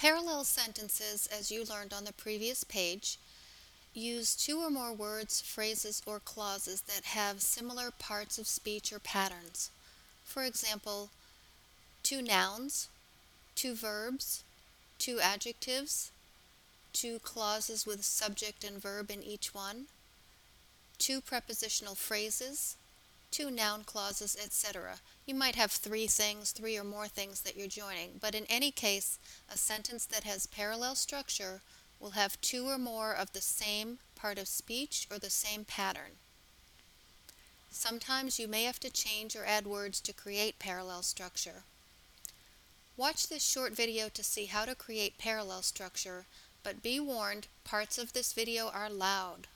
Parallel sentences, as you learned on the previous page, use two or more words, phrases, or clauses that have similar parts of speech or patterns. For example, two nouns, two verbs, two adjectives, two clauses with subject and verb in each one, two prepositional phrases, two noun clauses, etc. You might have three or more things that you're joining, but in any case, a sentence that has parallel structure will have two or more of the same part of speech or the same pattern. Sometimes you may have to change or add words to create parallel structure. Watch this short video to see how to create parallel structure, but be warned, parts of this video are loud.